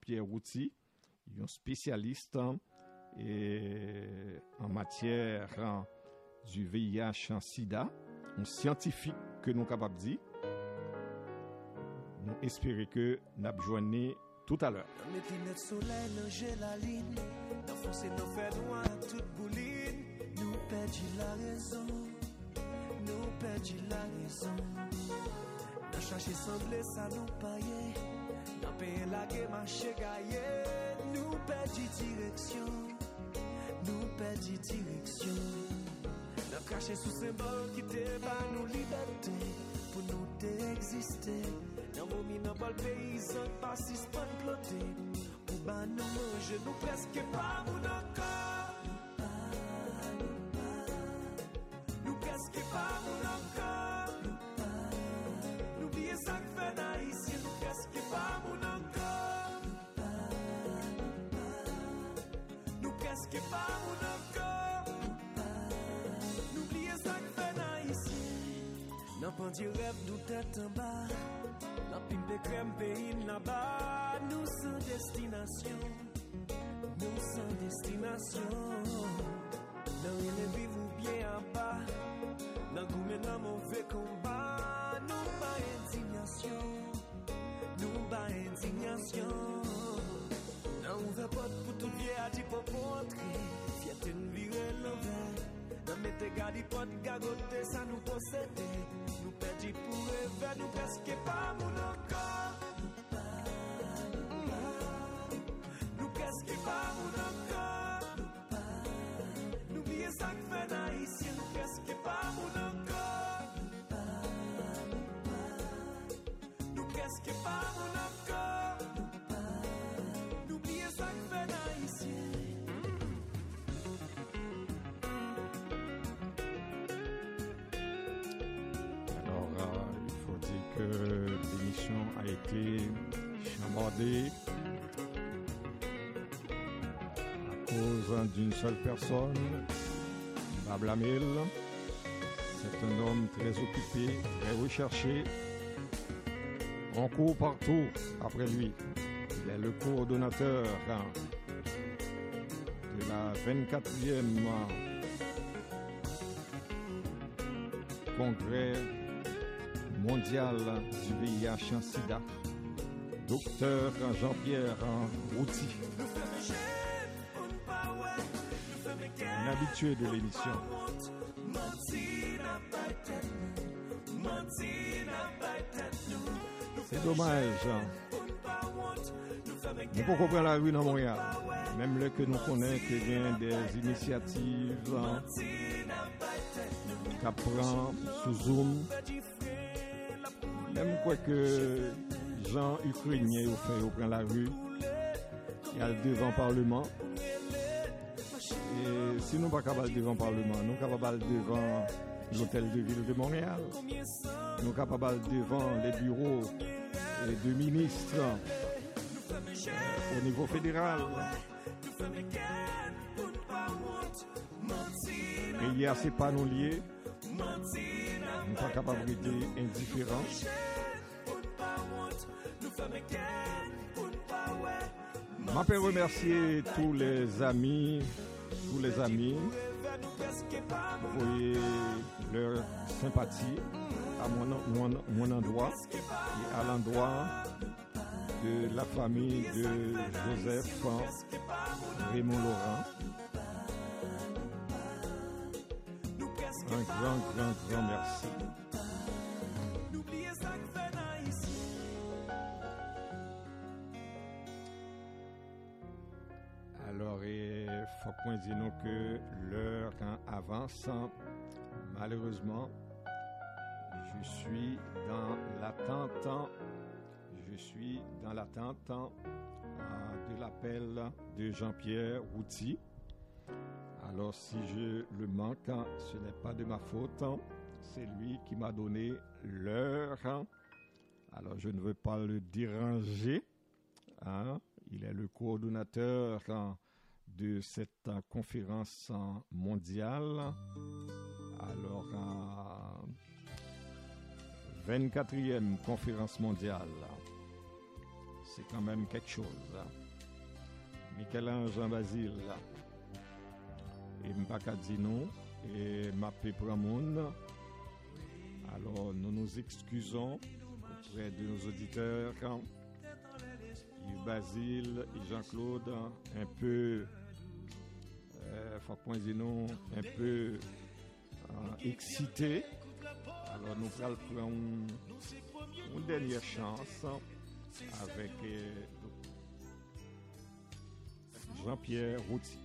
Jean-Pierre Routy, un spécialiste et en matière du VIH en sida, un scientifique que nous sommes capables de dire. Nous espérons que nous avons joigné tout à l'heure. Mettez soleil, nager la ligne, d'enfoncer nos faits loin, toute bouline. Nous perdons la raison, nous perdons la raison. Dans chercher semblé, ça nous paye. Dans payer la guerre, marcher gaillé. Nous perdons direction, nous perdons direction. Dans cacher sous symbole qui te bat nous liberté, pour nous t'exister. Dans vos mines, dans le paysan, pas si spot ploté. Pour ban nous manger, nous presque pas mon encore. Nous presque pas mon encore. Nous oubliez ça que fait d'Haïtien, nous presque pas mon encore. Nous presque pas mon encore. Nous oubliez ça que fait d'Haïtien. N'a pas dit rêve d'où tête en bas. La pimpe crème pays là-bas, nous sans destination, nous sans destination. Dans les vivre bien en bas, dans gourmet dans mauvais combat, nous pas indignation, nous pas indignation. Dans ouvert porte pour tout bien à dire pour entrer, fierté nous virer l'envers. Dans mettez garde porte gagoter ça nous posséder. Nous perdis pour rêver, nous presque pas mon encore. Nous presque pas mon encore. Nous oubliez ça que fait d'Haïtien, nous presque pas mon encore. Nous presque pas mon encore. Nous oubliez ça que fait d'Haïtien. L'émission a été chambardée à cause d'une seule personne, Babla Mil. C'est un homme très occupé, très recherché. On court partout après lui. Il est le coordonnateur de la 24e congrès mondial du VIH en sida, docteur Jean-Pierre Routy, un habitué de l'émission. C'est dommage. Nous pouvons comprendre la rue dans Montréal, même le que nous connaissons qu'il y a des initiatives qui prennent sous Zoom. Même quoi que gens ukrainiens ont fait, ils prennent la rue, il y a le devant Parlement. Et si nous ne sommes pas capables devant Parlement, nous sommes capables devant l'hôtel de ville de Montréal, nous sommes capables devant les bureaux de ministres au niveau fédéral. Et il y a ces panneaux liés. Nous ne sommes pas capables d'être indifférents. Je peux remercier tous les amis, envoyer leur sympathie à mon endroit et à l'endroit de la famille de Joseph Raymond Laurent. Un grand merci. Alors, il faut qu'on dise que l'heure avance. Malheureusement, je suis dans l'attente de l'appel de Jean-Pierre Routy. Alors, si je le manque, ce n'est pas de ma faute. C'est lui qui m'a donné l'heure. Alors, je ne veux pas le déranger. Il est le coordonnateur de cette conférence mondiale. Alors, 24e conférence mondiale c'est quand même quelque chose. Michel-Ange Basile, et m'pas dit non, et m'a fait pour monde. Alors nous nous excusons auprès de nos auditeurs. Yves Basile et Jean-Claude, un peu, Fapouin-Zinon, un peu excité. Alors nous allons prendre une dernière chance avec Jean-Pierre Routier.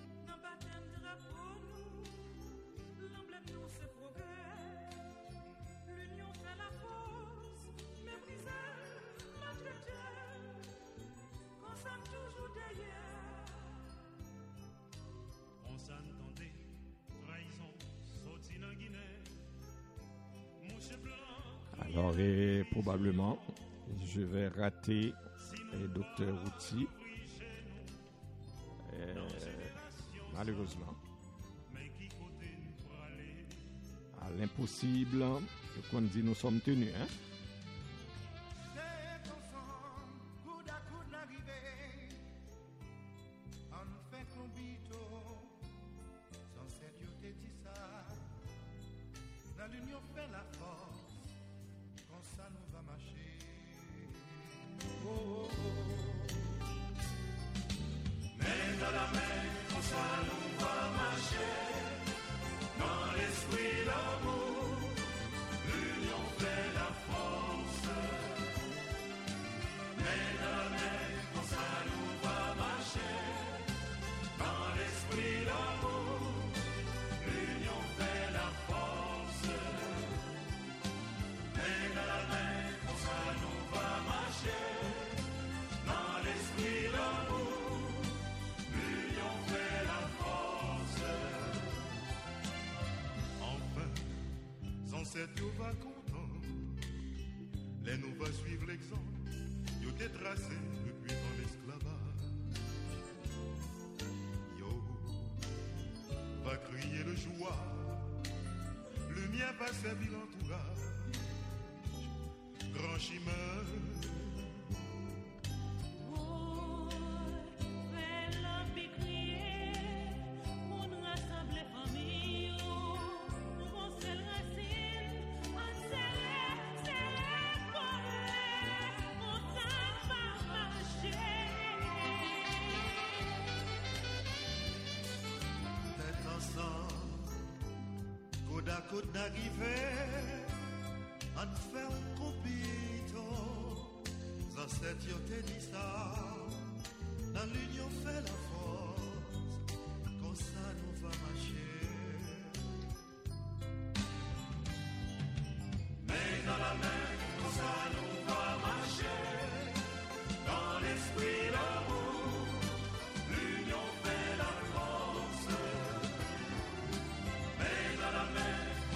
Alors, et probablement, je vais rater Dr. Routier. Malheureusement. À l'impossible, qu'on dit nous sommes tenus. Hein? Yo va content, les nous va suivre l'exemple, yo t'es tracé depuis dans l'esclavage. Yo va crier le joie, le mien va servir l'entourage, grand chemin. Côte d'arriver, en faire un copito, ça c'est yo te dit ça, dans l'union fait la force, comme ça nous va marcher. Mais dans la main, comme ça nous va marcher, dans l'esprit l'amour, l'union fait la force. Mais dans la main,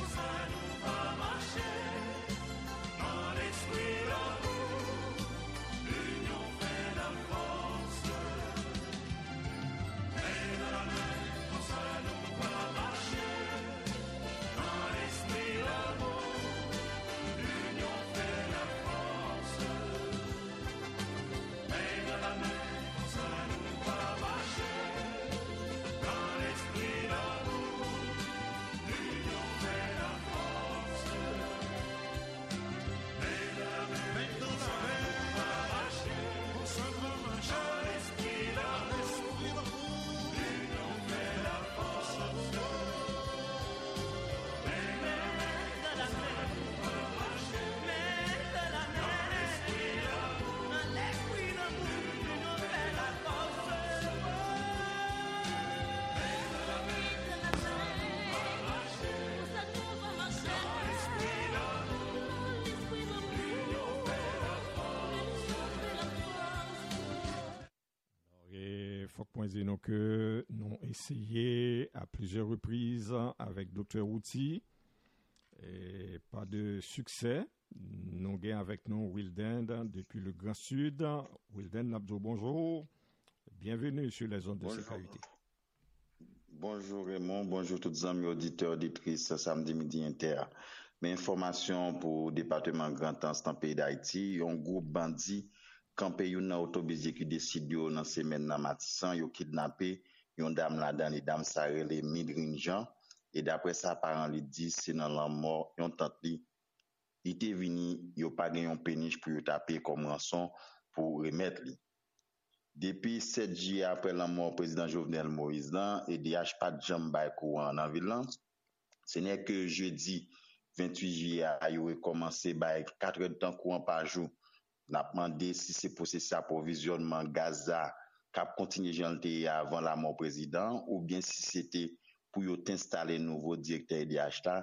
Disons que nous avons essayé à plusieurs reprises avec Dr. Routier et pas de succès. Nous avons avec nous Wilden depuis le Grand Sud. Wilden Nabdo, bonjour. Bienvenue sur les ondes de sécurité. Bonjour Raymond, bonjour tous les amis auditeurs, auditrices, samedi midi inter. Mes informations pour le département Grand Anse dans le pays d'Haïti, un groupe bandit campé yon autobus qui décide yo dans semaine dans Matissan, yo kidnappé yon dame là-dedans, les dames ça relé Midrin Jean et d'après ça parent lui dit c'est dans la mort yon tante li il était venu yo pas gen yon péniche pour yo taper comme rançon pour remettre li. Depuis 7 juillet après la mort président Jovenel Moïse là et DH pas de jambe bay courant dans ville là. Ce n'est que jeudi 28 juillet a yo commencé bay 4 heures de temps courant par jour. N'a demandé si c'est pour ça approvisionnement Gaza cap continuer janté avant la mort président ou bien si c'était pour yo t'installer nouveau directeur DH là.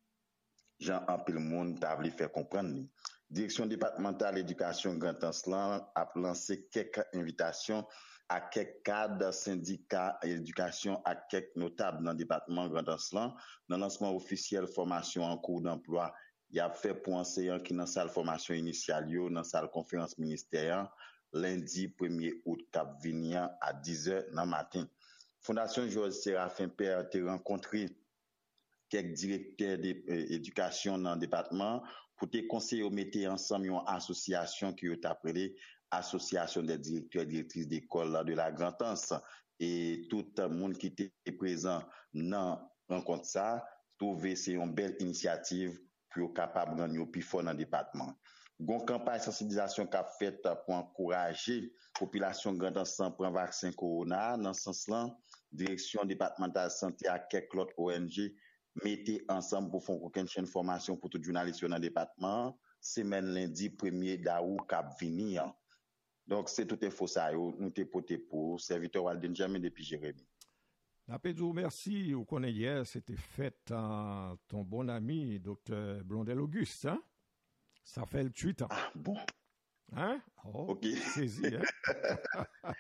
Jean Ampil Moun t'a voulu faire comprendre. Direction départementale éducation Grand Anse a lancé quelques invitations à quelques cadres, syndicats et éducation à quelques notables dans le département Grand Anse. Dans le lancement officiel formation en cours d'emploi, il a fait pour enseignants qui dans salle formation initiale, dans salle conférence ministérielle, lundi 1er août cap venir à 10h dans le matin. Fondation Georges Séraphin Père a rencontré quelques directeurs d'éducation dans le département pour te conseiller de mettre ensemble une association qui est appelée Association des directeurs et directrices d'école de la Grand Anse. Et tout le monde qui était présent dans la rencontre ça, trouver c'est une belle initiative pour être capable de gagner plus fort dans le département. Une campagne de sensibilisation qu'a faite pour encourager la population Grand Anse à prendre vaccin corona. Dans ce sens-là, direction départementale de santé à quelques autres ONG mettez ensemble pour faire aucune chaîne formation pour tout journaliste dans le département, semaine lundi 1er d'août cap venir. Donc c'est tout info ça nous t'ai porté pour serviteur Walden Jamais depuis Jérémy. Napédou, merci. Vous connaissez hier, c'était fait ton bon ami, Dr. Blondel Auguste. Hein? Ça fait le 8 ans. Ah bon? Hein? Oh, ok. Saisi, hein?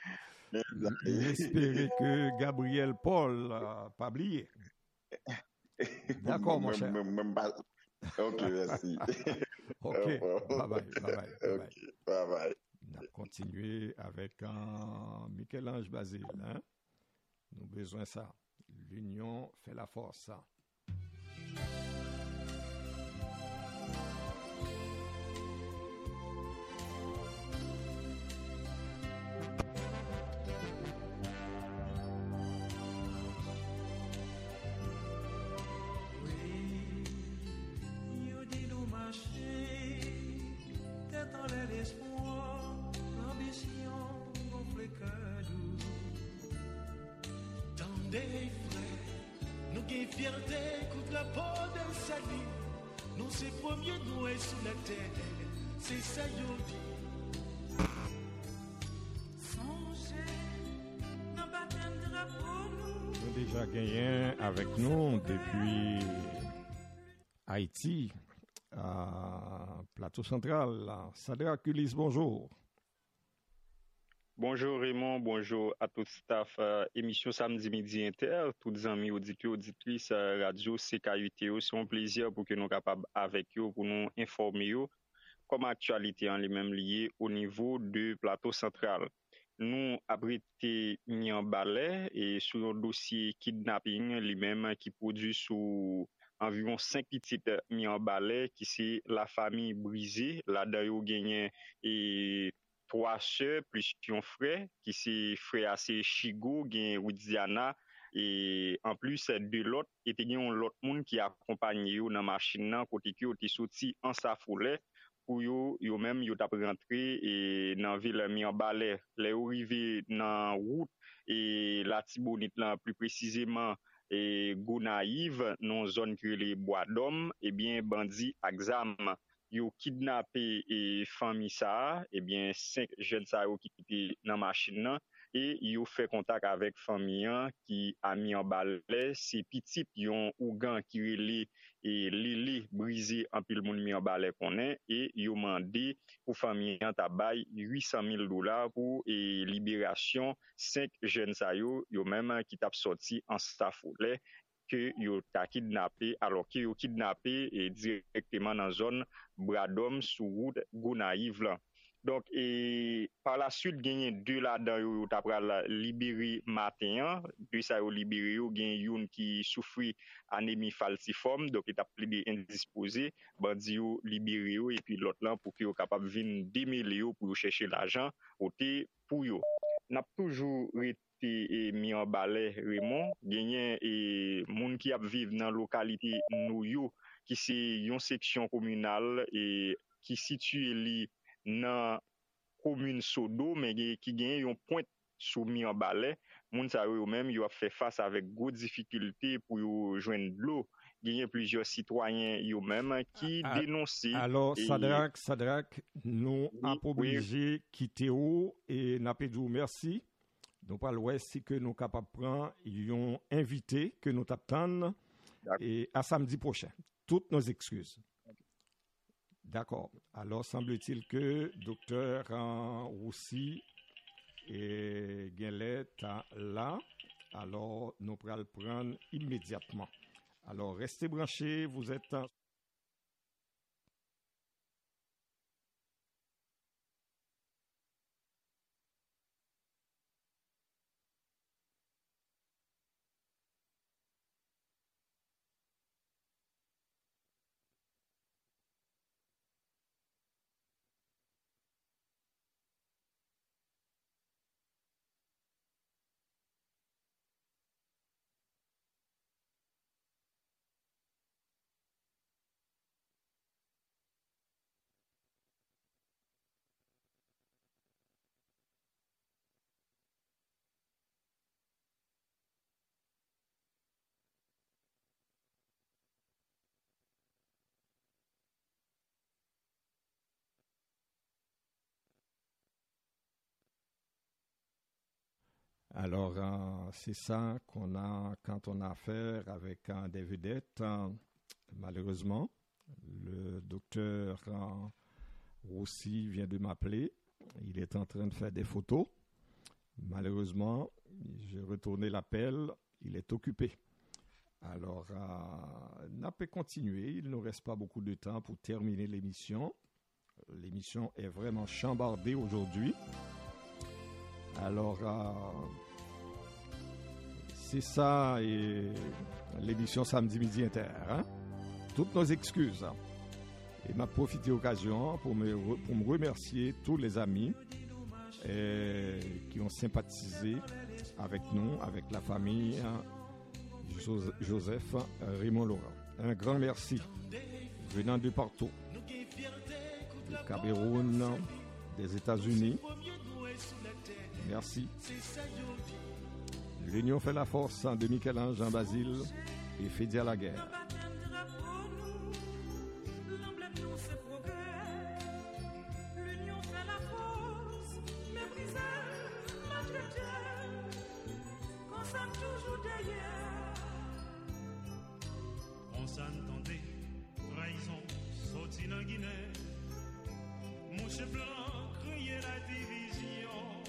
J'espérais que Gabriel Paul pas oublié. D'accord, mon cher. Ok, merci. Ok, bye bye. Okay, bye bye. On a continué avec Michel-Ange Basile. Hein? Nous avons besoin de ça. L'union fait la force. Fierté contre la peau de salut. Nous c'est premier nous est sous la terre. C'est ça yo dit. Nous avons déjà gagné avec nous depuis Haïti, à Plateau Central. Sadra Kulis, bonjour. Bonjour Raymond, bonjour à tout le staff émission Samedi Midi Inter, tous les amis auditeurs, auditrices radio CKUTO, c'est un plaisir pour que nous soyons capables avec eux pour nous informer comme actualité en les mêmes liées au niveau du plateau central. Nous abrité mis en balai et sur un dossier kidnapping lui-même qui produit sous environ 5 petites mis en balai qui c'est la famille brisée, là d'ailleurs gagné et 3 sœurs plus un frère qui c'est frère assez Chigo gen Widiana et en plus de l'autre était gen l'autre monde qui accompagné yo dans machine nan côté qui était sorti en Safoulé pour yo même yo t'a rentré et dans ville mi en balai les arrivé dans route et la Tibonite là plus précisément et Gonaïve dans zone que les bois d'homme et bien bandit exam yo kidnappé et famille ça et bien 5 jeunes ça qui étaient dans machine là et yo fait contact avec famille qui a mis en balai c'est petit yon ougan qui relé et lili brisé en pile monde mis en balai connaît et yo mandé pour famille ta bail $800,000 pour et libération 5 jeunes ça yo même qui t'a sorti en Safoulé que yo t'a kidnappé alors que yo kidnappé et directement dans zone Bradom sous route Gonaïve là Donc, et par la suite, gagné deux là-dedans, yo t'a pral libéré matin, deux ça yo libéré, yo gen yon qui souffrit anémie falciforme, donc il t'a plaidé indisposé, bandi yo libéré yo, et puis l'autre là pour qu'il yo capable vinn démêler yo pour yo chercher l'argent, côté pour yo. N'a toujours été mis en balai Raymond, gagné et moun qui a vivre dans localité nou yo, qui c'est yon section communale et qui situe li dans commune Sodo mais qui gagne yon pointe soumis en balai moun sa yo même yo a fait face avec gros difficulté pour yo joindre l'eau gagne plusieurs citoyens yo même qui dénonçaient. Alors Sadrak nous a obligé quitter ou et n'a pas dit merci. Donc pas l'ouest si que nous capable prendre yon invité que nous t'attendons et à samedi prochain. Toutes nos excuses. D'accord. Alors, semble-t-il que docteur Roussi et Guinlet là. Alors, nous pourrons le prendre immédiatement. Alors, restez branchés. Vous êtes... Alors, c'est ça qu'on a quand on a affaire avec des vedettes. Malheureusement, le docteur Roussi vient de m'appeler. Il est en train de faire des photos. Malheureusement, j'ai retourné l'appel. Il est occupé. Alors, on peut continuer. Il ne nous reste pas beaucoup de temps pour terminer l'émission. L'émission est vraiment chambardée aujourd'hui. Alors, c'est ça et l'émission Samedi Midi Inter. Hein? Toutes nos excuses. Et m'a profité de l'occasion pour me remercier tous les amis qui ont sympathisé avec nous, avec la famille Joseph Raymond Laurent. Un grand merci venant de partout. Du Cameroun, des États-Unis. Merci. L'union fait la force de Michel-Ange Jean Basile et fait dire la guerre. On s'entendait, trahison, sorti dans Guinée. Mouche blanc, criait la division.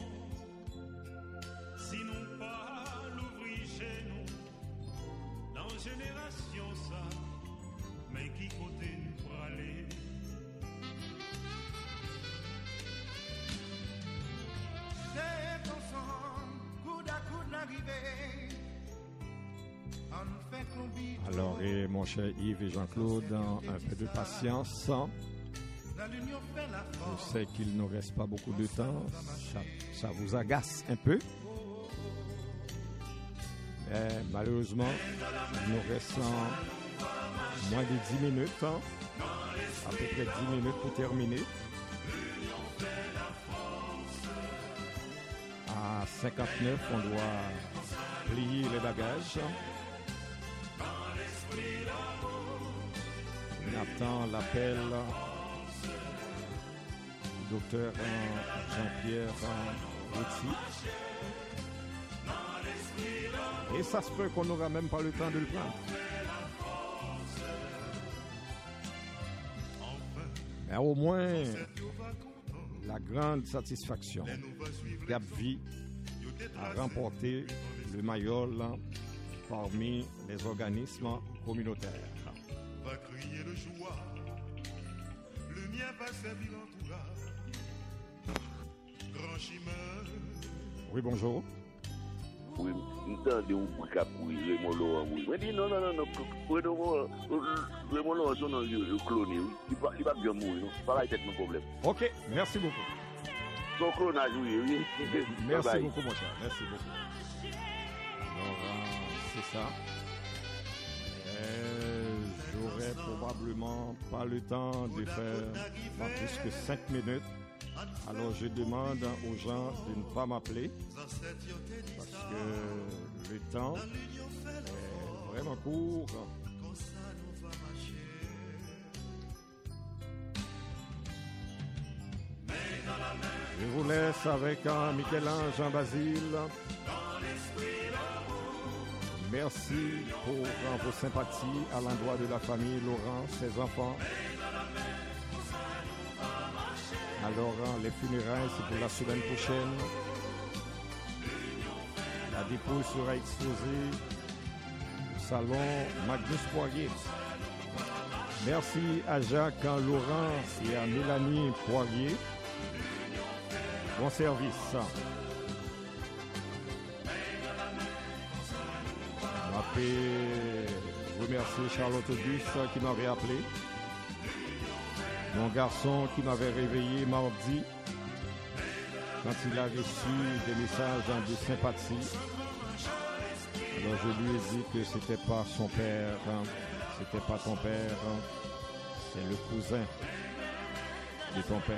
Sinon pas l'ouvrir chez nous. Dans génération ça, mais qui côté nous pour aller? C'est ensemble, coude à coude l'arrivée. Alors, et mon cher Yves et Jean-Claude, un peu de patience. Je sais qu'il ne reste pas beaucoup de temps. Ça vous agace un peu. Mais malheureusement, il nous reste moins de 10 minutes. À peu près 10 minutes pour terminer. À 59, on doit plier les bagages. On attend l'appel du docteur Jean-Pierre Roussi. Et ça se peut qu'on n'aura même pas le temps de le prendre. Mais au moins, la grande satisfaction, Gap-Vie a remporté le Mayol parmi les organismes communautaires. Va crier le joie, le mien va servir l'entourage. grand chemin. Oui, bonjour. Oui, nous avons un cap pour Raymond Laurent. Oui, mais non, Raymond Laurent, son nom est cloné. Il va bien mourir. Pas la tête, nos problèmes. Ok, merci beaucoup. Son clonage, oui. Merci beaucoup, mon cher. Merci beaucoup. Alors, c'est ça. J'aurais probablement pas le temps de faire pas plus que 5 minutes. Alors, je demande aux gens de ne pas m'appeler parce que le temps est vraiment court. Je vous laisse avec Michel-Ange en Basile. Merci pour vos sympathies à l'endroit de la famille Laurent, ses enfants. Alors, les funérailles, c'est pour la semaine prochaine. La dépouille sera exposée au salon Magnus Poirier. Merci à Jacques Laurent et à Mélanie Poirier. Bon service. Je vais remercier Charlotte Auguste qui m'avait appelé. Mon garçon qui m'avait réveillé mardi quand il a reçu des messages de sympathie. Alors je lui ai dit que c'était pas son père, c'était pas ton père, c'est le cousin de ton père.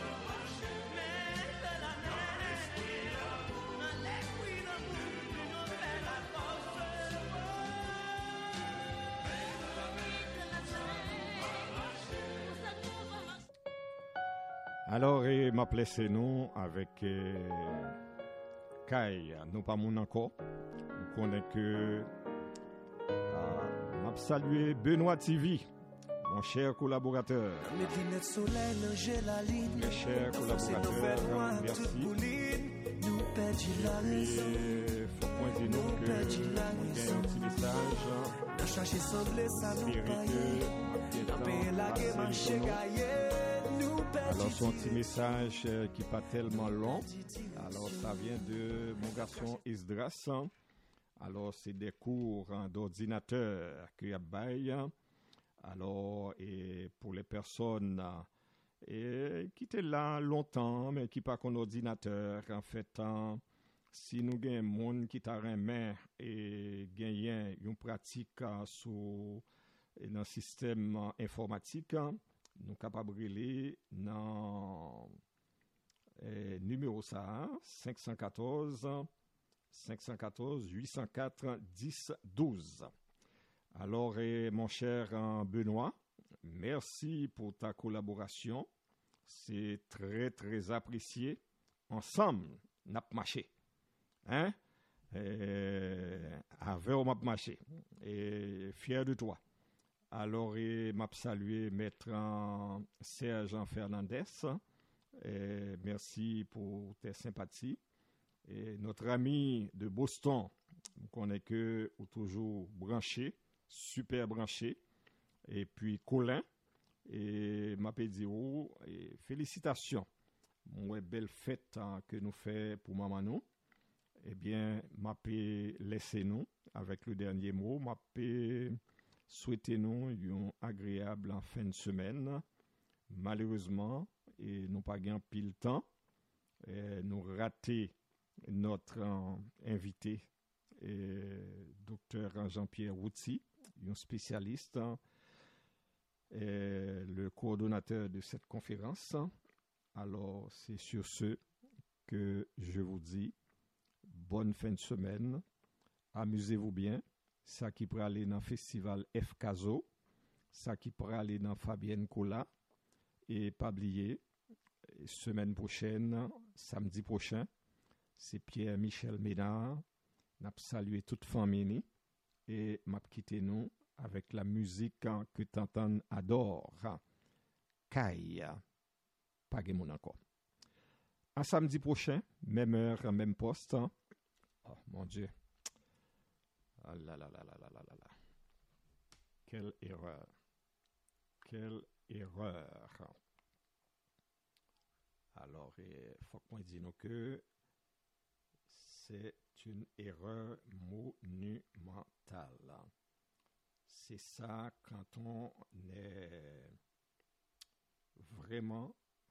Alors, il m'a placé nous avec Kai, nous pas mon encore. Nous connaissons que m'a salué Benoît TV, mon cher collaborateur. Mes chers collaborateurs, merci. Et faut pointer nous que nous avons un petit message. Alors, son petit message qui n'est pas tellement long. Alors, ça vient de mon garçon Isdras. Alors, c'est des cours d'ordinateur qu'il y a bail. Alors, et pour les personnes qui étaient là longtemps, mais qui pas qu'on ordinateur, en fait, si nous avons un monde qui t'a remis et gagne une pratique dans le système informatique, nous sommes capables de relayer dans numéro 514 804 10 12. Alors, mon cher Benoît, merci pour ta collaboration. C'est très, très apprécié. Ensemble, nous avons marché. Hein? Avec on a marché. Et fier de toi. Alors, m'a salué maître Serge Fernandez. Merci pour tes sympathies. Et notre ami de Boston, on connaît que toujours branché, super branché. Et puis Colin, et m'a dit félicitations. Une belle fête que nous faisons pour maman nous. Eh bien, m'a laissé nous avec le dernier mot, m'a souhaitez-nous une agréable fin de semaine. Malheureusement, et nous pas gagné pile temps, nous raté notre invité, docteur Jean-Pierre Routy, un spécialiste, le coordonnateur de cette conférence. Alors, c'est sur ce que je vous dis bonne fin de semaine, amusez-vous bien. Ça qui pourrait aller dans le festival F. Caso, ça qui pourrait aller dans Fabienne Cola, et pas oublier, semaine prochaine, samedi prochain, c'est Pierre-Michel Ménard. N'a salué toute famille et m'a quitté nous avec la musique que Tantan adore. Kai, pas mon encore. À samedi prochain, même heure, même poste. Oh mon Dieu. Ah là là là là là là là là. Quelle erreur. Quelle erreur. Alors, il faut qu'on dise que c'est une erreur monumentale. C'est ça quand on est vraiment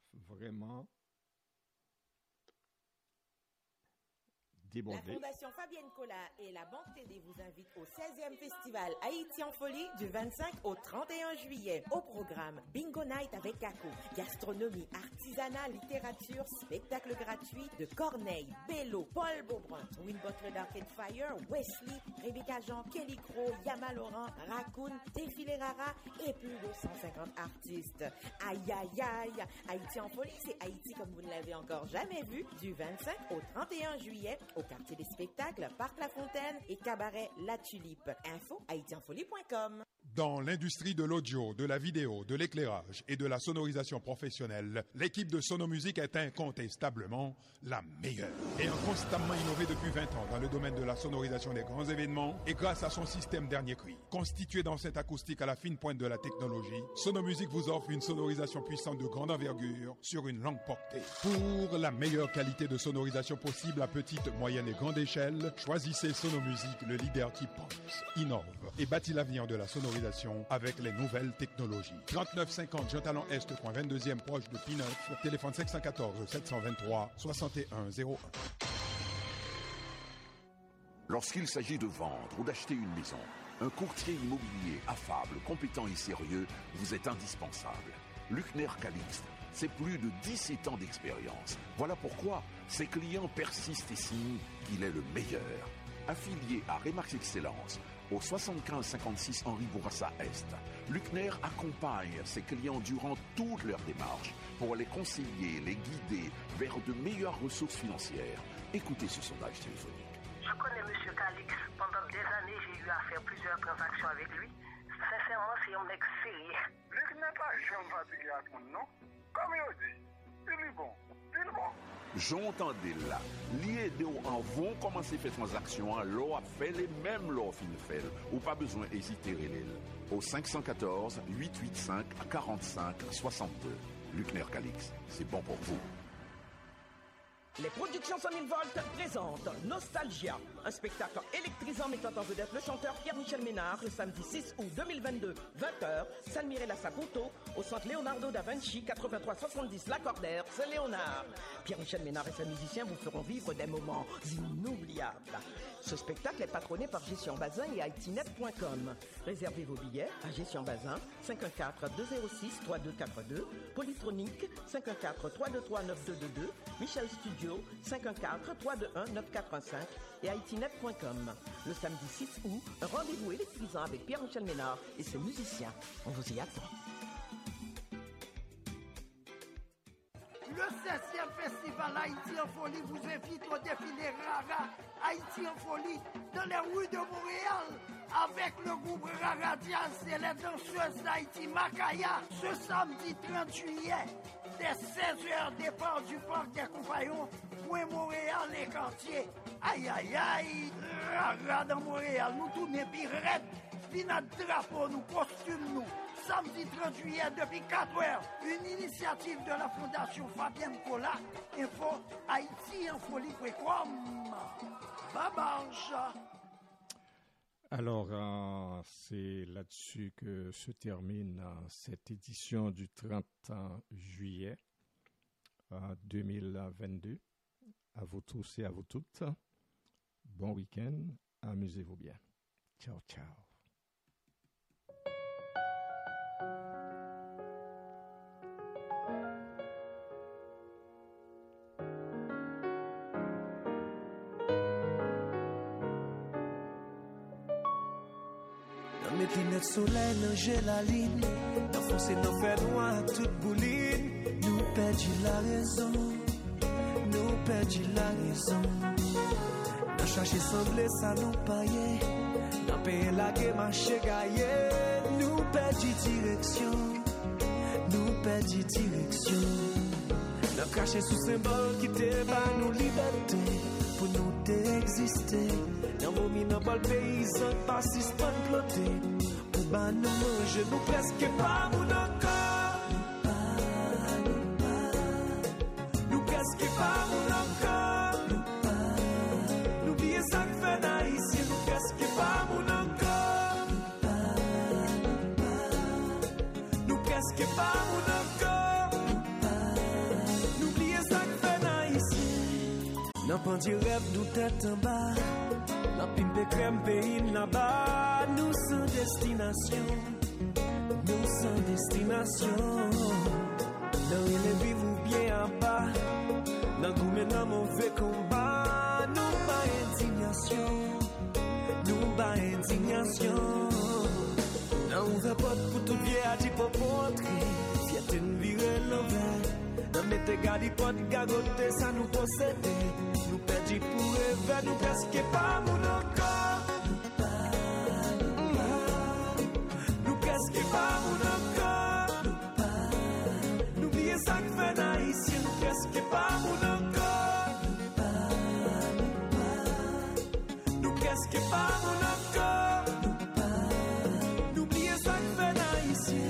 débordé. La Fondation Fabienne Collat et la Banque TD vous invitent au 16e Festival Haïti en folie du 25 au 31 juillet. Au programme, Bingo Night avec Kako, gastronomie, artisanat, littérature, spectacle gratuit de Corneille, Bello, Paul Beaubrun, Win Butler d'Arcade Fire, Wesley, Rebecca Jean, Kelly Crow, Yama Laurent, Raccoon, Défilé Rara et plus de 150 artistes. Aïe aïe aïe, Haïti en folie, c'est Haïti comme vous ne l'avez encore jamais vu, du 25 au 31 juillet au quartier des spectacles, Parc La Fontaine et cabaret La Tulipe. Info haïtienfolie.com. Dans l'industrie de l'audio, de la vidéo, de l'éclairage et de la sonorisation professionnelle, l'équipe de Sonomusique est incontestablement la meilleure. Ayant constamment innové depuis 20 ans dans le domaine de la sonorisation des grands événements et grâce à son système dernier cri, constitué d'enceintes acoustiques à la fine pointe de la technologie, Sonomusique vous offre une sonorisation puissante de grande envergure sur une longue portée. Pour la meilleure qualité de sonorisation possible à petite, moyenne et grande échelle, choisissez Sonomusique, le leader qui pense, innove et bâtit l'avenir de la sonorisation avec les nouvelles technologies. 3950 Jean Talon Est, coin 22e, proche de P9, téléphone 514 723 6101. Lorsqu'il s'agit de vendre ou d'acheter une maison, un courtier immobilier affable, compétent et sérieux vous est indispensable. Luckner Calixte, c'est plus de 17 ans d'expérience. Voilà pourquoi ses clients persistent et signent qu'il est le meilleur. Affilié à Remax Excellence, au 7556 Henri Bourassa Est, Luckner accompagne ses clients durant toute leur démarche pour les conseiller, les guider vers de meilleures ressources financières. Écoutez ce sondage téléphonique. Je connais M. Calix. Pendant des années, j'ai eu à faire plusieurs transactions avec lui. Sincèrement, c'est un mec sérieux. Luckner pas jamais fatigué à mon nom. Comme il dit, il est bon. J'entendais là, liés de en vont commencer à faire transaction, l'eau a fait les mêmes l'eau fin fait, ou pas besoin d'hésiter au 514 885 45 62. Luckner Calix, c'est bon pour vous. Les productions 100 000 volts présentent Nostalgia, un spectacle électrisant mettant en vedette le chanteur Pierre-Michel Ménard le samedi 6 août 2022, 20h, San Mirella Saputo, au centre Leonardo da Vinci, 8370 Lacordaire, Saint-Léonard. Pierre-Michel Ménard et ses musiciens vous feront vivre des moments inoubliables. Ce spectacle est patronné par Gestion Bazin et haïtinet.com. Réservez vos billets à Gestion Bazin, 514-206-3242, Polytronique, 514-323-9222, Michel Studio, 514-321-9415 et haïtinet.com. Le samedi 6 août, un rendez-vous électrisant avec Pierre-Michel Ménard et ses musiciens. On vous y attend. Le 16e Festival Haïti en folie vous invite au défilé Rara Haïti en folie dans les rues de Montréal avec le groupe Rara Jazz et les danseuses d'Haïti Makaya ce samedi 30 juillet dès 16h départ du parc des Compagnons pour Montréal et quartiers. Aïe aïe aïe, Rara dans Montréal, nous tournons pirate, puis notre drapeau, nous costumes nous. Samedi 30 juillet depuis 4h, une initiative de la Fondation Fabienne Collat. Info haïtienfolie.com. Babanche. Alors, c'est là-dessus que se termine cette édition du 30 juillet 2022. À vous tous et à vous toutes. Bon week-end. Amusez-vous bien. Ciao, ciao. Mes lunettes soleil, nager la ligne, d'enfoncer nos faits noirs, toute bouline. Nous perdit la raison, nous perdit la raison. Nous chercher semblé, ça nous paye. Nous payer la guerre, marcher gaillé. Nous perdit direction, nous perdit direction. Nous cacher sous symbole qui te bat nous liberté, pour nous t'exister. Dans vos mines, dans le paysan, pas si span ploté. Pour ban nous manger, nous presque pas mon encore. pas du rêve nous tête en bas. La pimpe crème pays là-bas. Nous sans destination. Nous sans destination. Dans les vivre bien en bas. Dans goût dans mauvais combat. Nous pas indignation. Nous pas indignation. Dans ouvert porte pour tout vieux à dire pour entrer. Fierté nous virer l'envers. Dans mettez garde porte gagoter ça nous possède. Nous perdis pour rêver, nous presque pas mon encore. Nous presque pas mon encore. Nous oubliez ça que fait haïtien, nous presque pas mon encore. Nous presque pas mon encore. Nous oubliez ça que fait haïtien.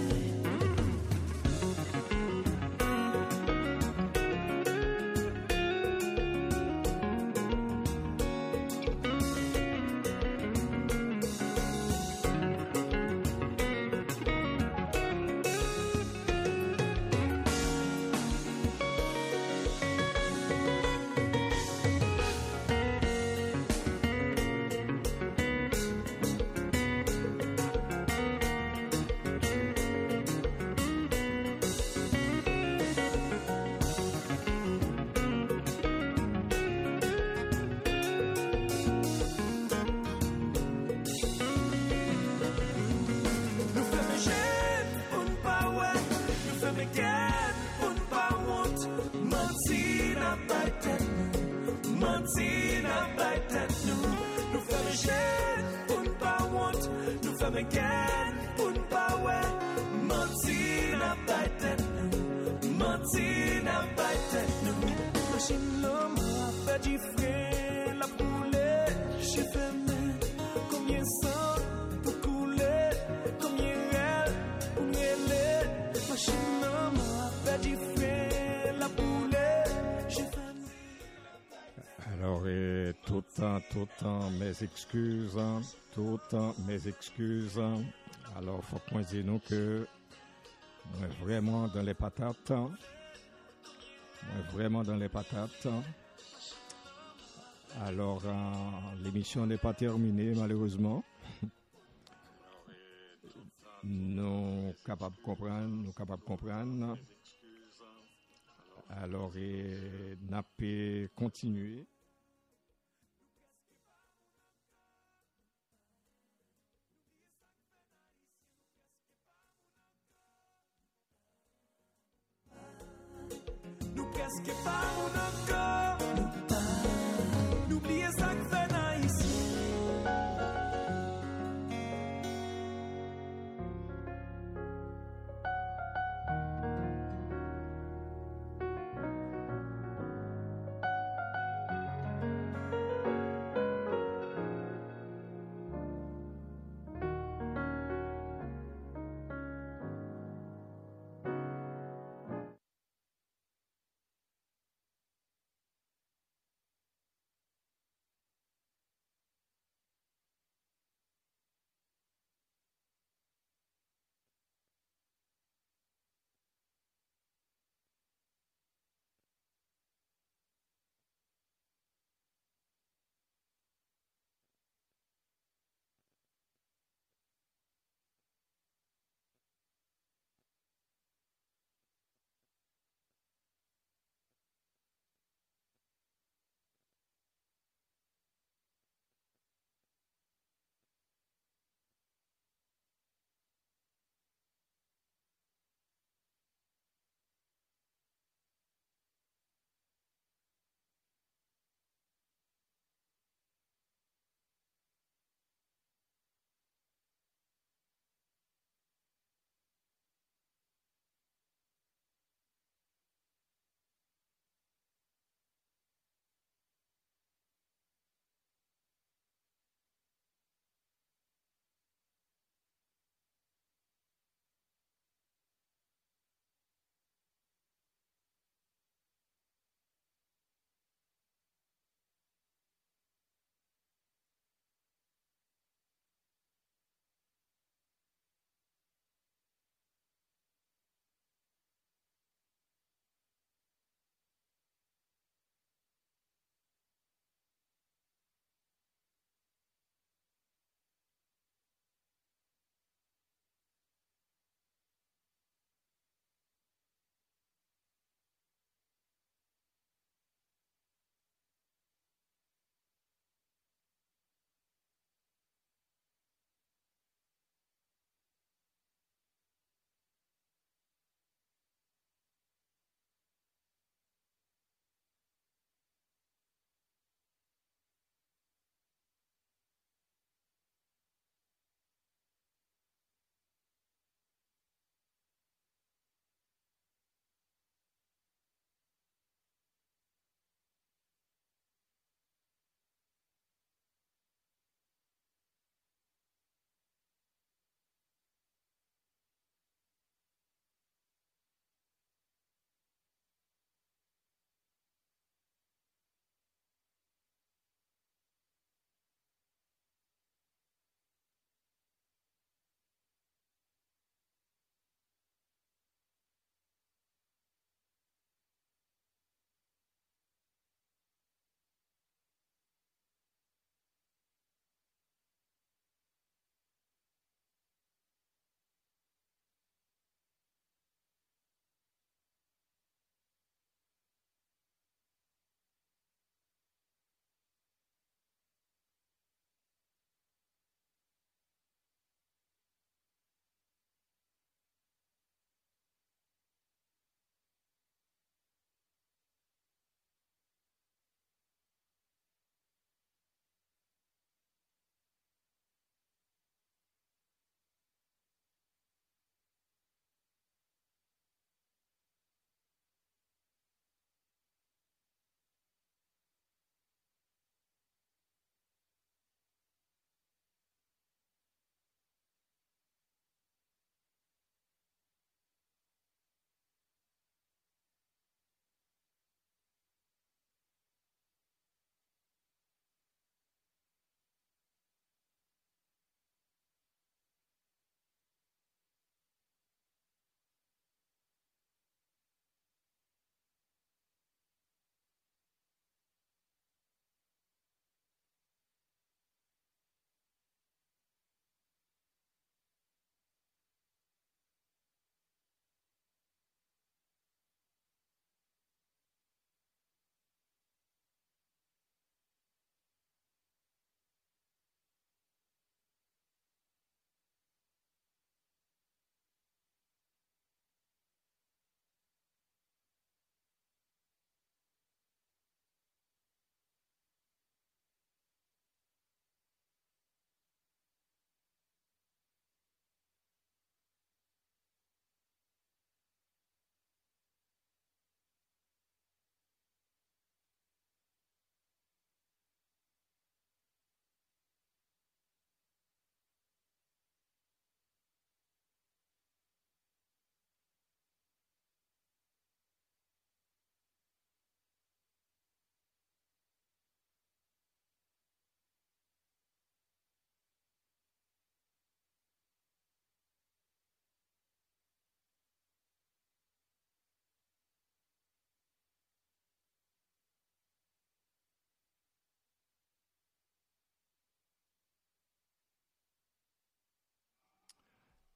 Toutes mes excuses. Alors, faut qu'on dise nous que vraiment dans les patates. Vraiment dans les patates. Alors, l'émission n'est pas terminée, malheureusement. Nous capables de comprendre. Alors, n'a pas continuer. Nous presque pas mon encore. N'oubliez ça que fait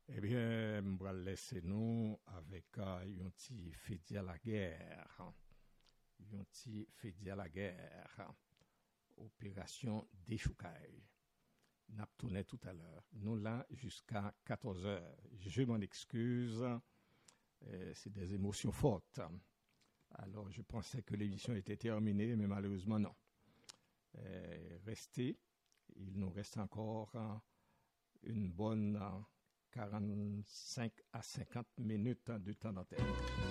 Eh bien, je vais laisser nous avec un petit fait à la guerre. Un petit fait à la guerre. Opération Déchoucaille. N'a tourné tout à l'heure. Nous là jusqu'à 14h. Je m'en excuse. C'est des émotions fortes. Alors, je pensais que l'émission était terminée, mais malheureusement, non. Restez. Il nous reste encore une bonne 45 à 50 minutes de temps d'antenne.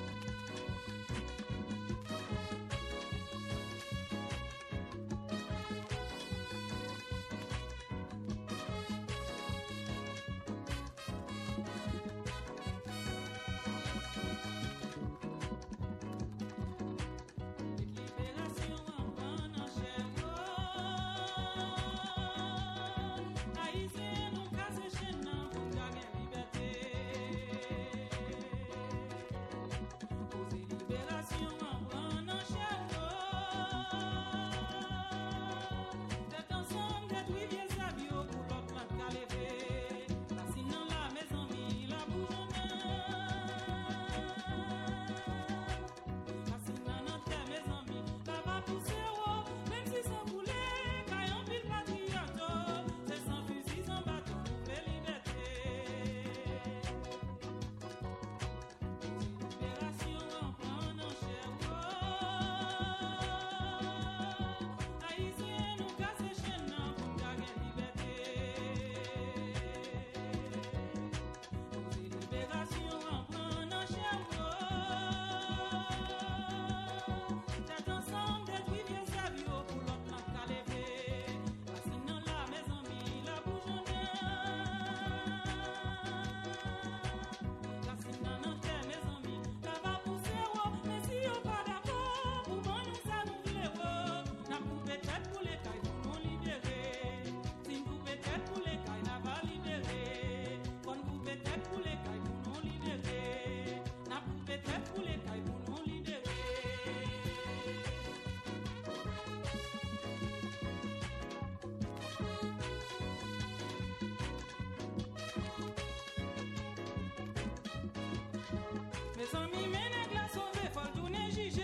Mes amis, mène glace au vif, faut tourner jugé.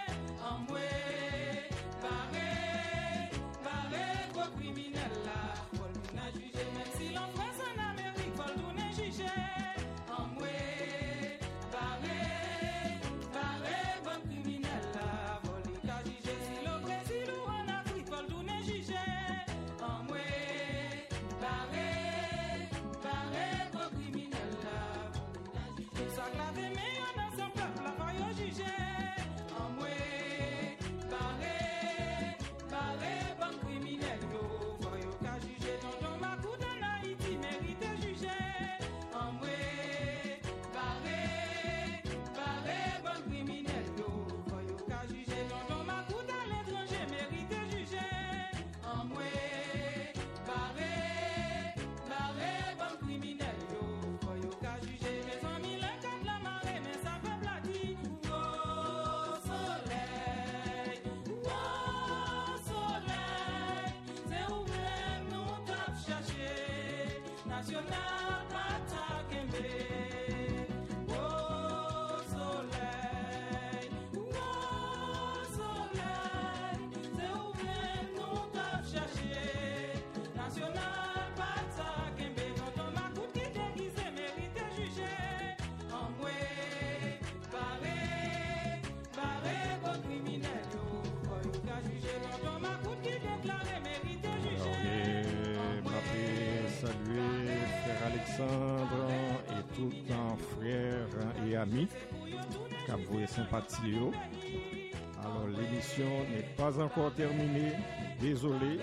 En moi, barré, gros criminel là, faut tourner jugé. Même si l'on France en Amérique, faut tourner jugé. En moi, barré, bon criminel là, faut le jugé. Si le Brésil ou en Afrique, faut tourner jugé. En moi, barré, gros criminel là, faut le jugé. Ça clave mes Alexandre et tout un frère et ami qui a voué sympathie. Alors l'émission n'est pas encore terminée. Désolé.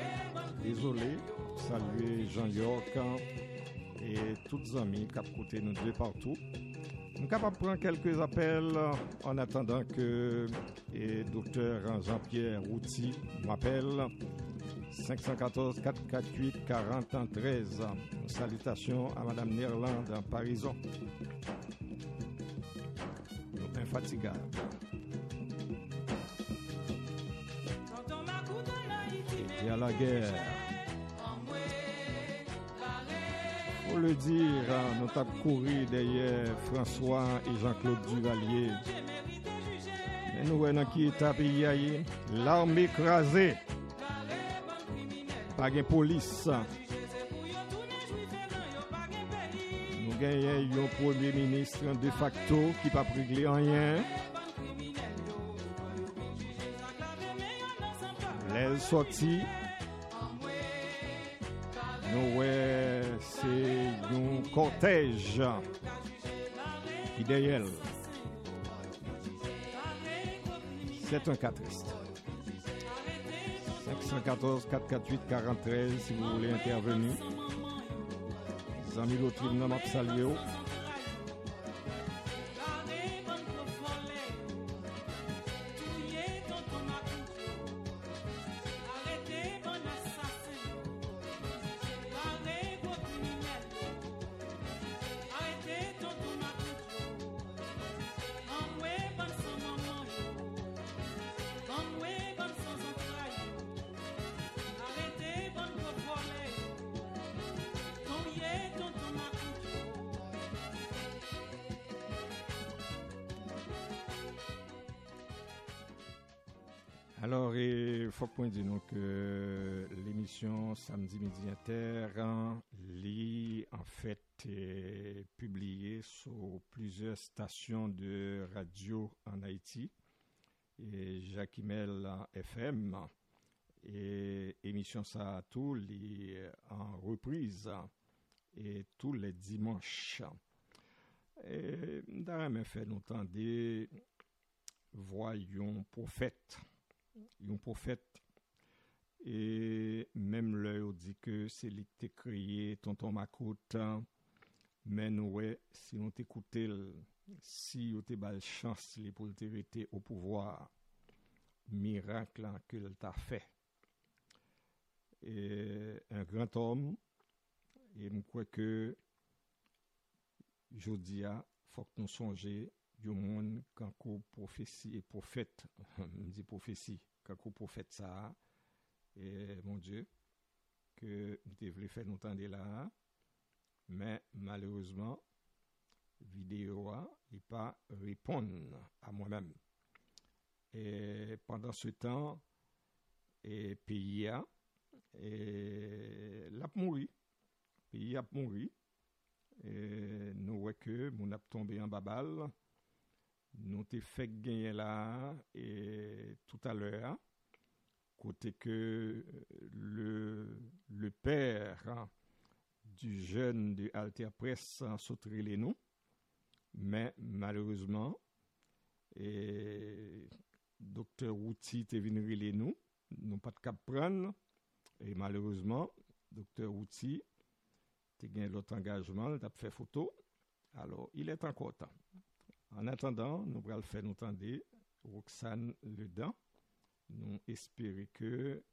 Saluer Jean-York et tous les amis qui ont côté nous deux partout. Nous sommes capables de prendre quelques appels en attendant que le docteur Jean-Pierre Routy m'appelle. 514 448 4013. Salutations à Madame Nerland Parison. Infatigable. Et à la guerre. Pour le dire, nous avons couru derrière François et Jean-Claude Duvalier. Mais nous voyons qui est à pays, l'arme écrasée. Pas de police. Nous gagnons un premier ministre de facto qui n'a pas réglé rien. Les sorties. Nous voyons c'est un cortège qui derrière. C'est un 4 est. 514 448 43 si vous voulez intervenir. Les amis de l'autre nom m'a salué. Alors, il faut qu'on dise que l'émission Samedi Midi Inter, en fait, est publiée sur plusieurs stations de radio en Haïti, et Jacquimel FM, et émission ça tous les en reprise, et tous les dimanches. Et d'ailleurs, fait longtemps des voyons prophètes. Un prophète et même là dit que c'est lui qui t'a créé tonton Macoute, mais nous si on t'écoutait si on t'a bal chance pour te rester au pouvoir, miracle que il t'a fait, et un grand homme, et je crois que jodia faut que nous songer du monde quand prophétie et prophète, me dit prophétie, quand prophète ça, et mon Dieu, que je voulais faire entendre là, mais malheureusement, vidéo il pas répondre à moi-même. Et pendant ce temps, et pays a, et l'a mouru, pays a mouru, et nous voyons que mon a tombé en babal. Nous t'ai fait gagner là et tout à l'heure côté que le père du jeune de Alter Press sauterait les nous, mais malheureusement et docteur Routi t'est venu les nous pas de cap prendre, et malheureusement docteur Routi t'est gagné l'autre engagement, t'as fait photo, alors il est encore temps. En attendant, nous allons faire entendre Roxane Ledan. Nous espérons que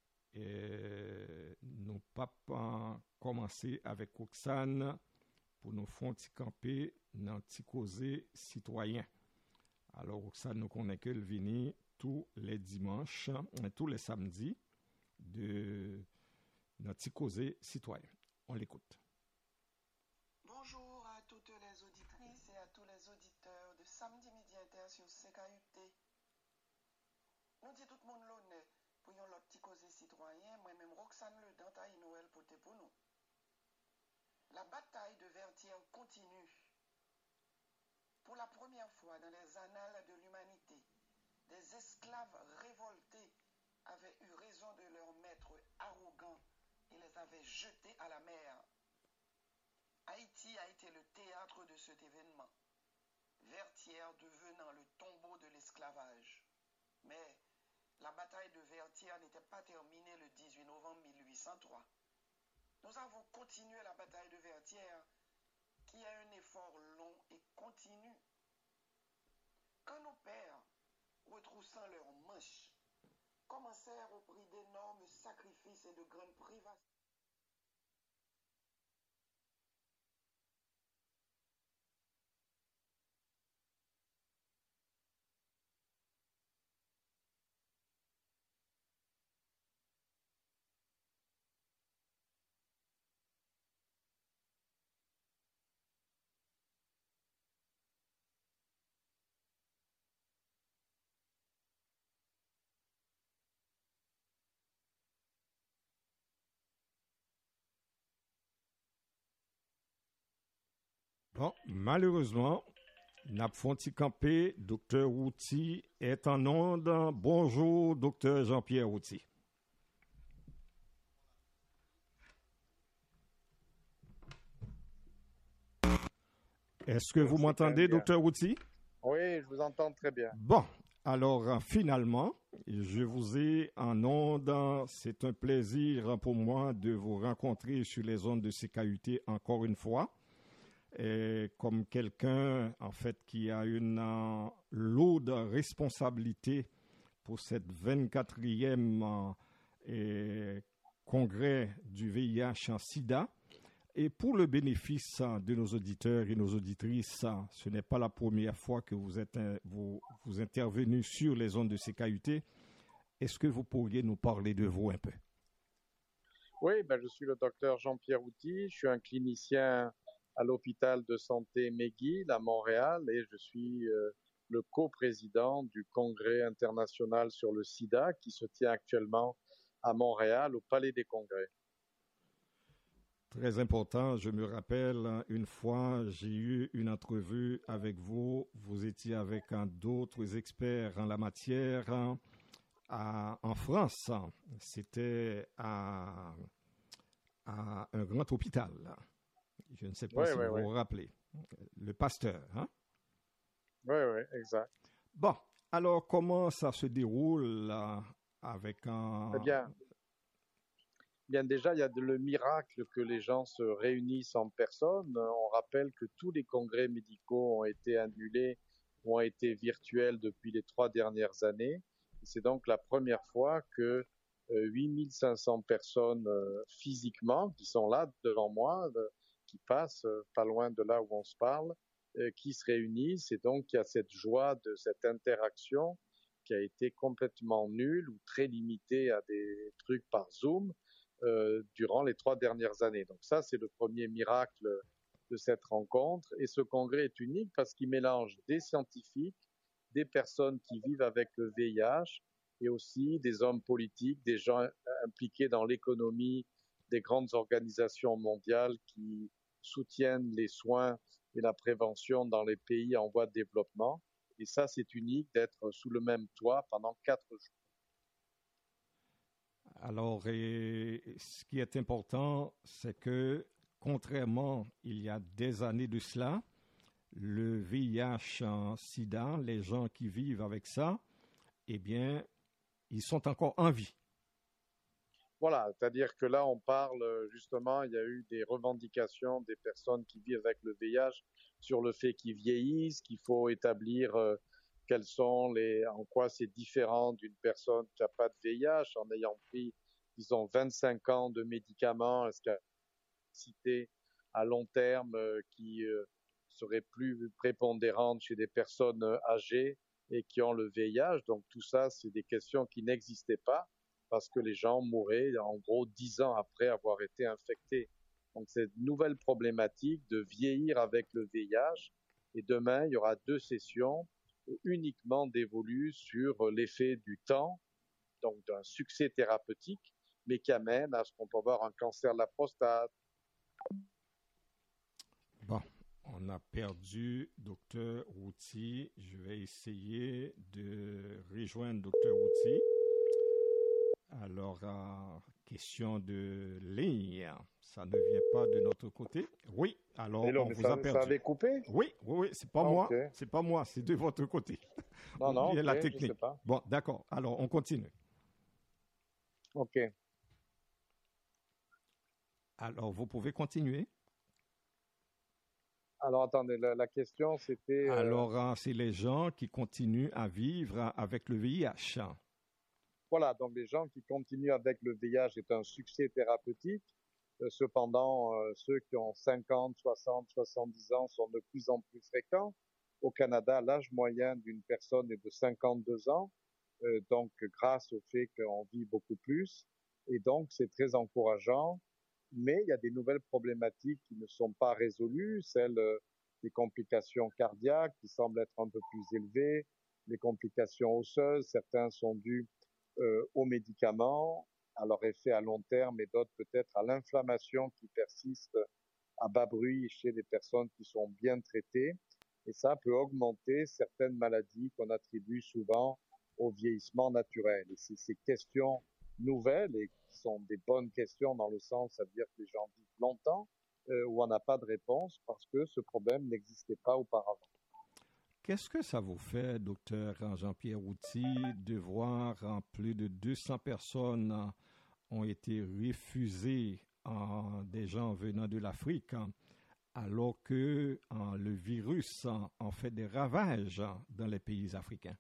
nous pas commencer avec Roxane pour nous faire camper dans un petit causé citoyen. Alors Roxane, nous connaissons qu'elle vient tous les dimanches, tous les samedis de notre petit causé citoyen. On l'écoute. Bonjour à toutes les auditrices et à tous les auditeurs de Samedi Midi Inter sur CKUT. Nous dit tout le monde l'honneur pour yon l'autre petit causé citoyen, moi-même Roxane Le Dantaï Noël poté pour nous. La bataille de Vertières continue. Pour la première fois dans les annales de l'humanité, des esclaves révoltés avaient eu raison de leur maître arrogant et les avaient jetés à la mer. Haïti a été le théâtre de cet événement, Vertières devenant le tombeau de l'esclavage. Mais la bataille de Vertières n'était pas terminée le 18 novembre 1803. Nous avons continué la bataille de Vertières, qui est un effort long et continu. Quand nos pères, retroussant leurs manches, commencèrent au prix d'énormes sacrifices et de grandes privations, Bon, malheureusement, Napfonti Campé, docteur Routy est en onde. Bonjour, docteur Jean-Pierre Routy. Est-ce que vous m'entendez, docteur Routy? Oui, je vous entends très bien. Bon, alors finalement, je vous ai en onde. C'est un plaisir pour moi de vous rencontrer sur les ondes de CKUT encore une fois. Et comme quelqu'un, en fait, qui a une lourde responsabilité pour cette 24e congrès du VIH en SIDA. Et pour le bénéfice de nos auditeurs et nos auditrices, ce n'est pas la première fois que vous êtes vous intervenez sur les ondes de CKUT. Est-ce que vous pourriez nous parler de vous un peu? Oui, je suis le docteur Jean-Pierre Routy, je suis un clinicien à l'hôpital de santé McGill à Montréal et je suis le coprésident du congrès international sur le sida qui se tient actuellement à Montréal au Palais des Congrès. Très important, je me rappelle, une fois, j'ai eu une entrevue avec vous. Vous étiez avec d'autres experts en la matière en France. C'était à un grand hôpital. Je ne sais pas si vous vous rappelez. Le Pasteur, hein? Oui, exact. Bon, alors comment ça se déroule avec un... Bien déjà, il y a le miracle que les gens se réunissent en personne. On rappelle que tous les congrès médicaux ont été annulés, ont été virtuels depuis les 3 dernières années. C'est donc la première fois que 8500 personnes physiquement, qui sont là devant moi, qui passent pas loin de là où on se parle, qui se réunissent. Et donc, il y a cette joie de cette interaction qui a été complètement nulle ou très limitée à des trucs par Zoom. Durant les 3 dernières années. Donc ça, c'est le premier miracle de cette rencontre. Et ce congrès est unique parce qu'il mélange des scientifiques, des personnes qui vivent avec le VIH et aussi des hommes politiques, des gens impliqués dans l'économie, des grandes organisations mondiales qui soutiennent les soins et la prévention dans les pays en voie de développement. Et ça, c'est unique d'être sous le même toit pendant 4 jours. Alors, ce qui est important, c'est que, contrairement, il y a des années de cela, le VIH en sida, les gens qui vivent avec ça, eh bien, ils sont encore en vie. Voilà, c'est-à-dire que là, on parle justement, il y a eu des revendications des personnes qui vivent avec le VIH sur le fait qu'ils vieillissent, qu'il faut établir en quoi c'est différent d'une personne qui n'a pas de VIH, en ayant pris, disons, 25 ans de médicaments, est-ce qu'il y a une cité à long terme qui serait plus prépondérante chez des personnes âgées et qui ont le VIH. Donc tout ça, c'est des questions qui n'existaient pas parce que les gens mouraient en gros 10 ans après avoir été infectés. Donc c'est une nouvelle problématique de vieillir avec le VIH. Et demain, il y aura 2 sessions uniquement dévolue sur l'effet du temps, donc d'un succès thérapeutique, mais qui amène à ce qu'on peut avoir un cancer de la prostate. Bon, on a perdu Dr Routy. Je vais essayer de rejoindre Dr Routy. Alors, question de ligne, ça ne vient pas de notre côté. Oui, alors on vous a perdu. Ça avait coupé? Oui, c'est pas moi. Okay. C'est pas moi, c'est de votre côté. Non, la technique. Je sais pas. Bon, d'accord. Alors, on continue. OK. Alors, vous pouvez continuer. Alors, attendez, la question, c'était... Alors, c'est les gens qui continuent à vivre avec le VIH. Voilà, donc les gens qui continuent avec le VIH est un succès thérapeutique. Cependant, ceux qui ont 50, 60, 70 ans sont de plus en plus fréquents. Au Canada, l'âge moyen d'une personne est de 52 ans, donc grâce au fait qu'on vit beaucoup plus. Et donc, c'est très encourageant. Mais il y a des nouvelles problématiques qui ne sont pas résolues, celles des complications cardiaques qui semblent être un peu plus élevées, les complications osseuses, certains sont dus aux médicaments, à leur effet à long terme, et d'autres peut-être à l'inflammation qui persiste à bas bruit chez les personnes qui sont bien traitées. Et ça peut augmenter certaines maladies qu'on attribue souvent au vieillissement naturel. Et c'est ces questions nouvelles et qui sont des bonnes questions dans le sens, ça veut dire que les gens vivent longtemps, où on n'a pas de réponse parce que ce problème n'existait pas auparavant. Qu'est-ce que ça vous fait, docteur Jean-Pierre Routy, de voir plus de 200 personnes ont été refusées, des gens venant de l'Afrique, alors que le virus en fait des ravages dans les pays africains?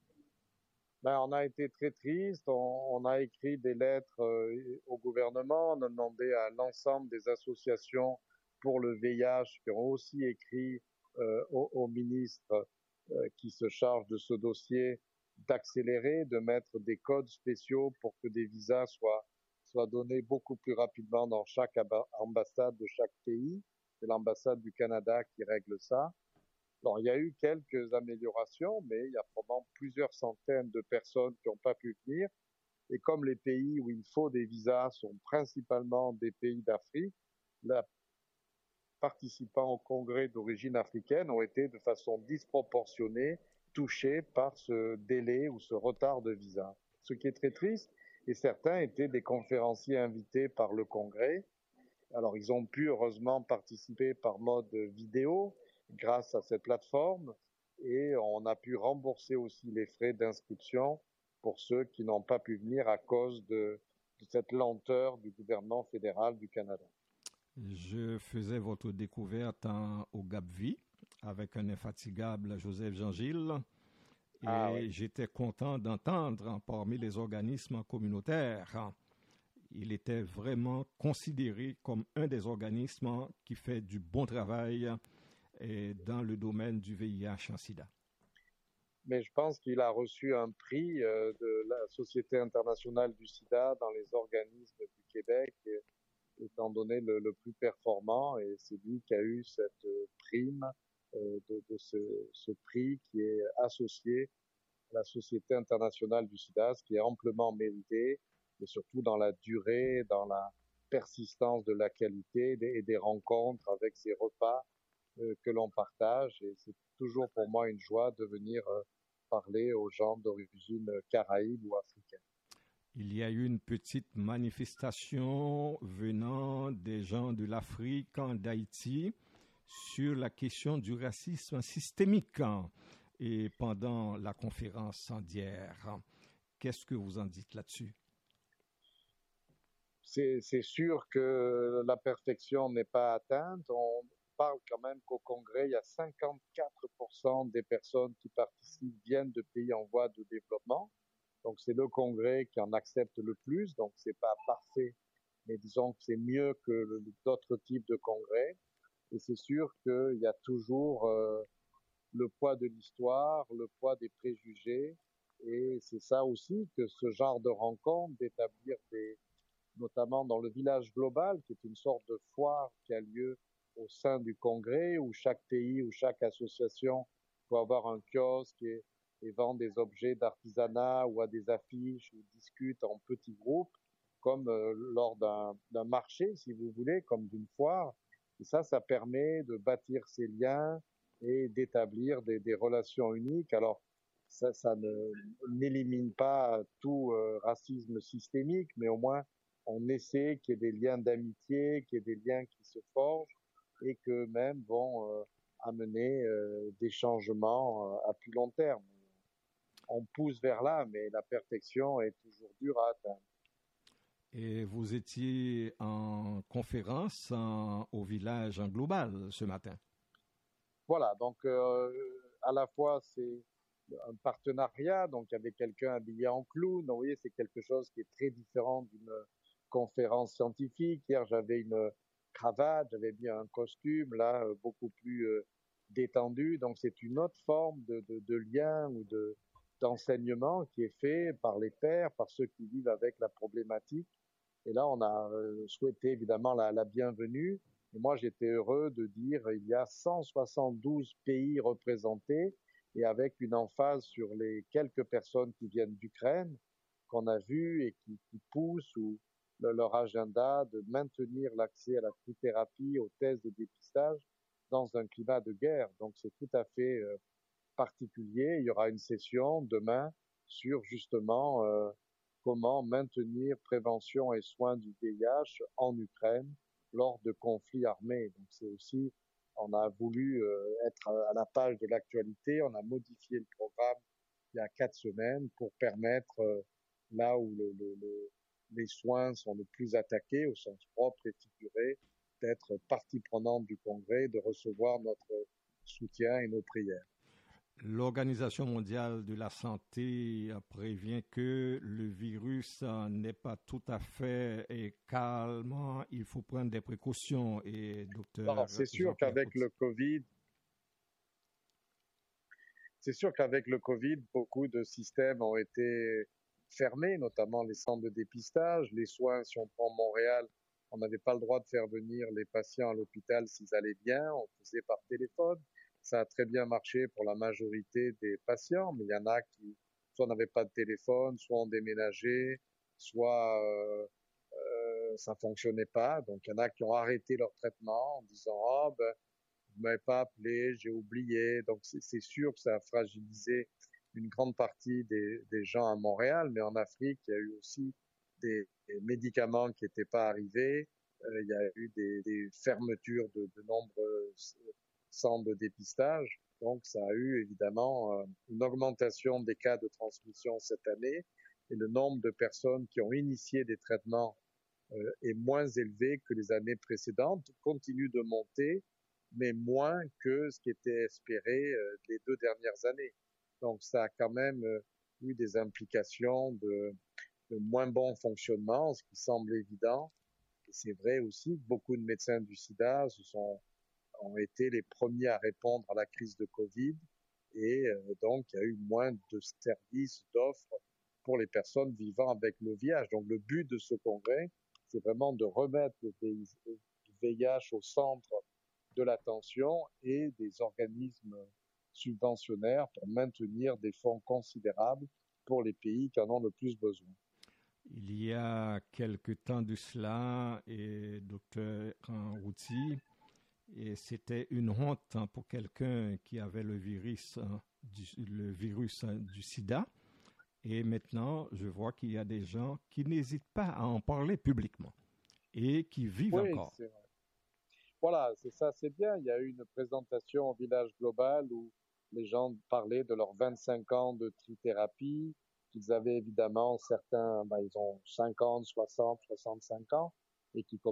On a été très triste. On a écrit des lettres au gouvernement. On a demandé à l'ensemble des associations pour le VIH qui ont aussi écrit au ministre qui se charge de ce dossier d'accélérer, de mettre des codes spéciaux pour que des visas soient donnés beaucoup plus rapidement dans chaque ambassade de chaque pays. C'est l'ambassade du Canada qui règle ça. Alors, il y a eu quelques améliorations, mais il y a probablement plusieurs centaines de personnes qui n'ont pas pu venir. Et comme les pays où il faut des visas sont principalement des pays d'Afrique, les participants au congrès d'origine africaine ont été de façon disproportionnée touchés par ce délai ou ce retard de visa. Ce qui est très triste, et certains étaient des conférenciers invités par le congrès. Alors, ils ont pu heureusement participer par mode vidéo, grâce à cette plateforme, et on a pu rembourser aussi les frais d'inscription pour ceux qui n'ont pas pu venir à cause de cette lenteur du gouvernement fédéral du Canada. Je faisais votre découverte au Gap-Vie avec un infatigable Joseph Jean-Gilles et j'étais content d'entendre parmi les organismes communautaires. Il était vraiment considéré comme un des organismes qui fait du bon travail dans le domaine du VIH en sida. Mais je pense qu'il a reçu un prix de la Société internationale du sida dans les organismes du Québec, étant donné le plus performant, et c'est lui qui a eu cette prime de ce prix qui est associé à la Société internationale du sida, ce qui est amplement mérité, et surtout dans la durée, dans la persistance de la qualité et des rencontres avec ces repas que l'on partage. Et c'est toujours pour moi une joie de venir parler aux gens d'origine caraïbe ou africaine. Il y a eu une petite manifestation venant des gens de l'Afrique, d'Haïti, sur la question du racisme systémique et pendant la conférence d'hier. Qu'est-ce que vous en dites là-dessus? C'est sûr que la perfection n'est pas atteinte. On parle quand même qu'au Congrès, il y a 54% des personnes qui participent viennent de pays en voie de développement. Donc, c'est le Congrès qui en accepte le plus. Donc, c'est pas parfait, mais disons que c'est mieux que d'autres types de congrès. Et c'est sûr qu'il y a toujours le poids de l'histoire, le poids des préjugés. Et c'est ça aussi que ce genre de rencontre, d'établir notamment dans le village global, qui est une sorte de foire qui a lieu au sein du Congrès, où chaque pays ou chaque association peut avoir un kiosque et vend des objets d'artisanat ou à des affiches ou discute en petits groupes, comme lors d'un marché, si vous voulez, comme d'une foire. Et ça permet de bâtir ces liens et d'établir des relations uniques. Alors, ça n'élimine pas tout racisme systémique, mais au moins, on essaie qu'il y ait des liens d'amitié, qu'il y ait des liens qui se forgent et qu'eux-mêmes vont amener des changements à plus long terme. On pousse vers là, mais la perfection est toujours dure à atteindre. Et vous étiez en conférence au village en global ce matin. Voilà, donc à la fois c'est un partenariat, donc il y avait quelqu'un habillé en clown, vous voyez, c'est quelque chose qui est très différent d'une conférence scientifique. Hier, j'avais une cravate, j'avais bien un costume, là, beaucoup plus détendu. Donc, c'est une autre forme de lien ou d'enseignement qui est fait par les pairs, par ceux qui vivent avec la problématique. Et là, on a souhaité évidemment la bienvenue. Et moi, j'étais heureux de dire il y a 172 pays représentés et avec une emphase sur les quelques personnes qui viennent d'Ukraine qu'on a vues et qui poussent ou leur agenda de maintenir l'accès à la trithérapie, aux tests de dépistage dans un climat de guerre. Donc c'est tout à fait particulier. Il y aura une session demain sur justement comment maintenir prévention et soins du VIH en Ukraine lors de conflits armés. Donc c'est aussi, on a voulu être à la page de l'actualité, on a modifié le programme il y a 4 semaines pour permettre, là où les soins sont le plus attaqués au sens propre et figuré, d'être partie prenante du Congrès, de recevoir notre soutien et nos prières. L'Organisation mondiale de la santé prévient que le virus n'est pas tout à fait calme. Il faut prendre des précautions. Et docteur, c'est sûr qu'avec le Covid, beaucoup de systèmes ont été fermés, notamment les centres de dépistage, les soins. Si on prend Montréal, on n'avait pas le droit de faire venir les patients à l'hôpital s'ils allaient bien. On faisait par téléphone. Ça a très bien marché pour la majorité des patients, mais il y en a qui soit n'avaient pas de téléphone, soit ont déménagé, soit ça fonctionnait pas. Donc il y en a qui ont arrêté leur traitement en disant « Oh, ben, vous m'avez pas appelé, j'ai oublié ». Donc c'est sûr que ça a fragilisé une grande partie des gens à Montréal, mais en Afrique, il y a eu aussi des médicaments qui n'étaient pas arrivés. Il y a eu des fermetures de nombreux centres de dépistage. Donc, ça a eu évidemment une augmentation des cas de transmission cette année et le nombre de personnes qui ont initié des traitements est moins élevé que les années précédentes, continue de monter, mais moins que ce qui était espéré les 2 dernières années. Donc, ça a quand même eu des implications de moins bon fonctionnement, ce qui semble évident. Et c'est vrai aussi que beaucoup de médecins du sida ont été les premiers à répondre à la crise de Covid et donc il y a eu moins de services, d'offres pour les personnes vivant avec le VIH. Donc le but de ce congrès, c'est vraiment de remettre le VIH au centre de l'attention et des organismes subventionnaires pour maintenir des fonds considérables pour les pays qui en ont le plus besoin. Il y a quelque temps de cela, docteur Routy, et c'était une honte pour quelqu'un qui avait le virus du sida. Et maintenant, je vois qu'il y a des gens qui n'hésitent pas à en parler publiquement et qui vivent encore. C'est vrai. Voilà, c'est ça, c'est bien. Il y a eu une présentation au Village Global où les gens parlaient de leurs 25 ans de trithérapie, qu'ils avaient évidemment certains, ils ont 50, 60, 65 ans, et qui